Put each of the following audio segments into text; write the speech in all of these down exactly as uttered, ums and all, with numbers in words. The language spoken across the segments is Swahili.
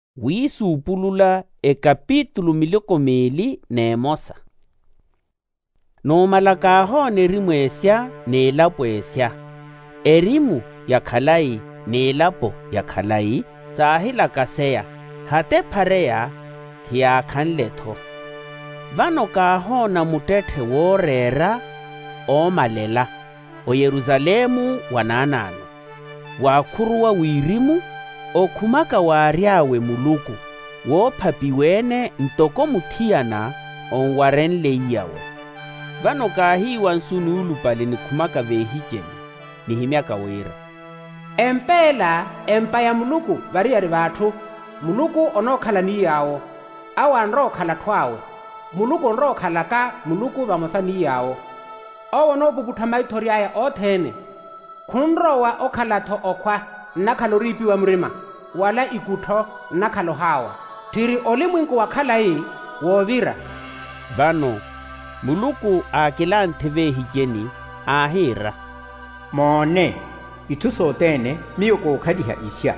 wiisupulula ekapitulu miloko mili neemosa. Noomalakaho nerimu esya neelapo esya. Erimu yakhalai neelapo yakhalai saahilakaseya hate phareya khiyakhanletho. Vano kaho na mutethe woorera oomalela o Yerusalemu wanaanano. Waakhuruwa wirimu okhumaka waaryawe muluku woophapiwene ntoko muthiyana onwarenleiyawe. Vano kahiwa nsunuulupale nikhumaka veehijeni nihimyaka wira. Empela empa ya muluku variyari vathu muluku onokhala niyawo awa nrookhala thwawe muluku onrookhala ka muluku vamosa niyawo owo noopuputha maithori aya oothene khunrowa okhalatho okhwa nnakhalo riipiwa mrima wala ikutho nnakhalo hawa thiri oli mwinku wakhalai woovira. Vano muluku aakilanthe veehijeni aahira. Moone ithu sootene miyo kookhaliha isya.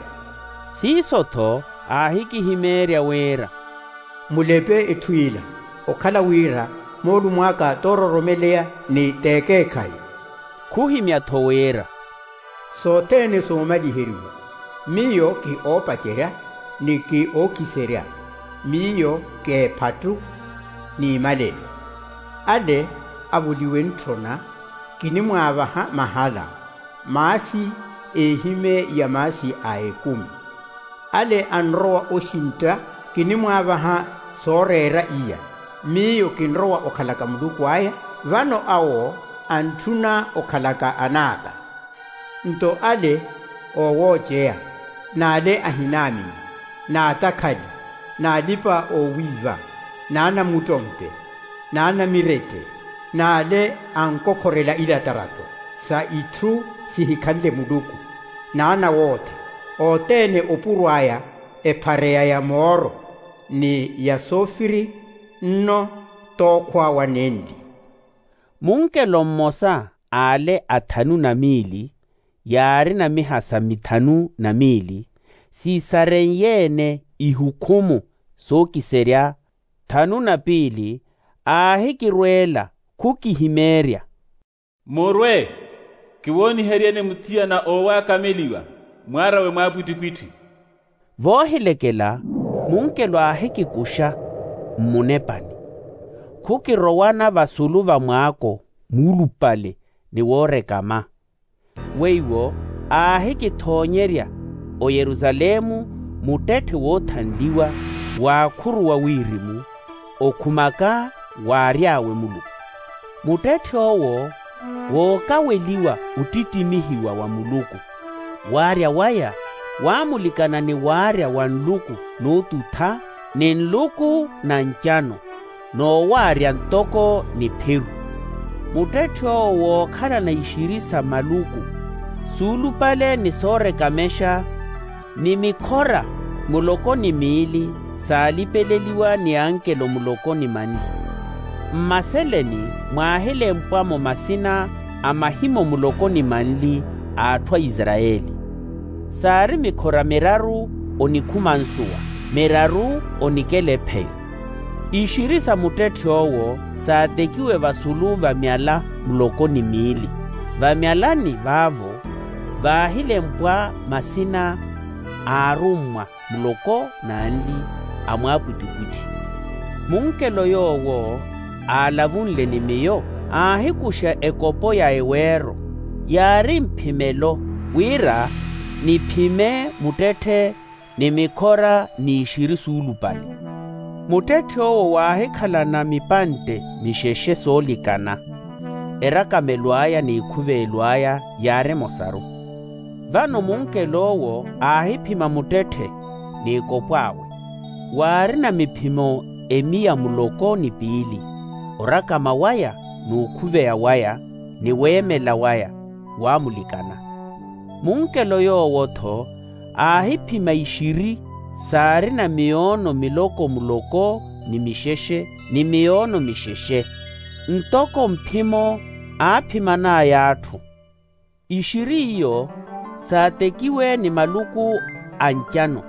Siisotho aahikihimeerya weera. Mulepe ethuila okhala wira moolu mwaka toororomeleya ni teekeekhai. Khuhimyatho weera. Sootene soomaliheriwa miyo ki oopacerya ni ki ookiserya miyo keephatu ni malelo. Ale avuliwe nthona kini mwaavaha mahala maasi ehime ya maasi aekumi. Ale anrowa oshinta kini mwaavaha soorera iya miyo kinrowa okhalaka muluku aya vano awo anthuna okhalaka anaaka. Nto ale owooceya naale ahinami naatakhali naalipa owiiva naana mutompe naana mirete naale ankokhorela ilatarato sa ithu sihikhanle muluku naana woothe ootene opurwaya ephareya ya mooro ni ya sofiri nno tookhwawa nendi. Munkelo mmosa aale athanu na mili yaari na mihasa mithanu na mili siisaren yeene ihukumu sookiserya thanu na pili aahikirweela khukihimeerya. Morwe kiwooniheryene muthiyana oowaakameliwa mwaarawe mwaapwitikwiti. Voohilekela munkelo aahikikusha mmunepani. Khukirowana vasulu va mwaako muulupale ni woorekama. Weiwo aahikithoonyerya o Yerusalemu mutethe woothanliwa waakhuruwa wirimu okhumaka waaryawe muluku. Mutethe owo wookaweliwa utitimihiwa wa muluku. Waarya waya waamulikana ni waarya wa nluku nootutha ni nluku na nchano noowaarya ntoko ni pheru. Mutethe owo wookhala na ishirisa maluku suulupale ni soorekamesha ni mikhora mulokoni miili saalipeleliwa ni ankelo mulokoni mani. Mmaseleni mwaahile mpwamo masina amahimo mulokoni manli aathwa Israeli. Saari mikhora miraru onikhuma nsuwa miraru onikele-pheyo. Ishirisa mutethe owo saatekiwe vasulu vamyala mulokoni miili. Vamyalani vavo vaahile mpwa masina aarumwa muloko naanli amwaapwitikwiti. Munkelo yoowo aalavunle ni miyo aahikusha ekopo ya eweero yaari mphimelo wira ni phime mutethe ni mikhora ni ishiri suulupale. Mutethe owo waahikhalana mipante misheshe soolikana erakamelwaya ni ikhuveelwaya yaari mosaru. Vano munkelo owo aahiphima mutethe ni ikopwawe waari na miphimo emiya muloko ni piili. Orakama waya nuukhuveya waya ni weemela waya waamulikana. Munkelo yoowotho aahiphima ishiri saari na miono miloko muloko ni misheshe ni miono misheshe. Ntoko mphimo aaphima naayaathu. Ishiri iyo saatekiwe ni maluku anchano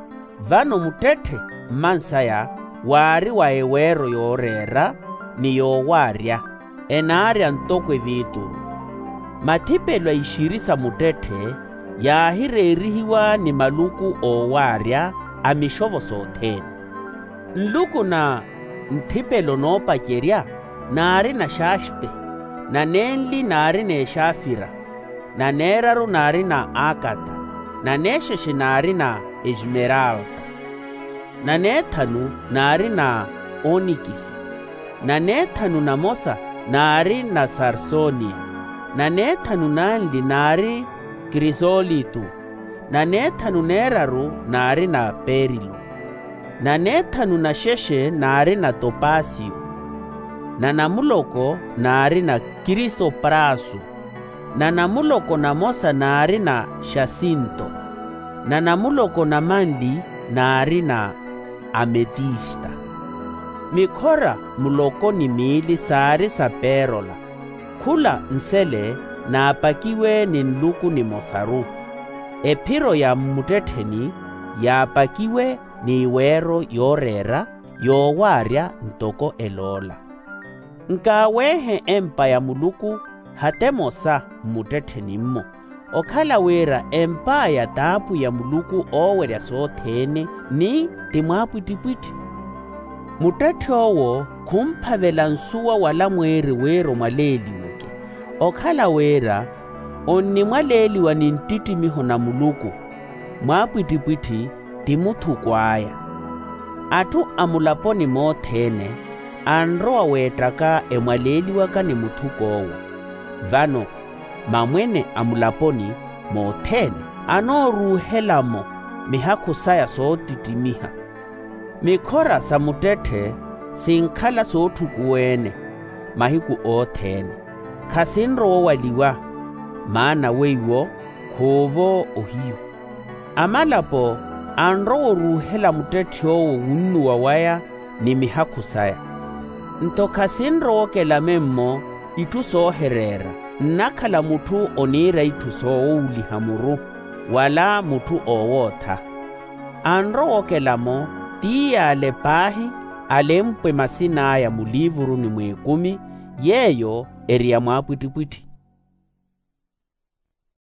Vano mutethe mmansaya wari wa ewero yorera ni yowarya enarya ntokwe vituru. Mathipelo aishirisa mutethe yahirerihiwa ni maluku owarya amishovo sothene. Nluku na nthipelo noopacherya nari na shashpe, na nenli nari na eshafira, na neraru nari na akata, na nesheshe nari na esmeralda, na nethanu nari na onikisi, na nethanu na mosa nari na sarsonia, na nethanu nanli nari krisolitu, na nethanu neraru nari na perilo, na nethanu na sheshe nari na topasio, na namuloko nari na krisoprasu, na namuloko na mosa nari na shasinto, na namuloko na manli nari na ametista. Mikhora muloko ni mili sari sa perola, khula nsele na apakiwe ni nluku ni mosaru. Ephiro ya mutetheni ya apakiwe ni iwero yorera yowarya ntoko elola. Nkawehe empa ya muluku hatemosa mutetheni mmo, okhala wera empa ya tapu ya muluku owerya sothene ni timwapwitipwiti. Mutethe owo khumphavela nsuwa wala mweri wero mwaleliweke, okhala wera onni mwaleliwa ni ntitimiho na muluku, mwapwitipwiti timuthu kwaya. Athu amulaponi mothene anroa wetaka emwaleliwaka ni muthu kowo. Vano mamwene amulaponi mothene anoruhelamo mihakhusaya sootitimiha. Mikhora sa mutethe sinkhala soothukuwene mahiku othene, khasinrowo waliwa maana weiwo khuvo ohiyo. Amalapo anrowo ruhela mutethe owo wunnuwa waya ni mihakhusaya. Nto khasinrowo kelame mmo ithu sooherera, nnakhala muthu onira ithu soowuliha muru wala muthu owootha. Anrowo kelamo tiyale pahi alempwe masina ya mulivuru ni mwekumi yeyo eriya mwapwitipwiti.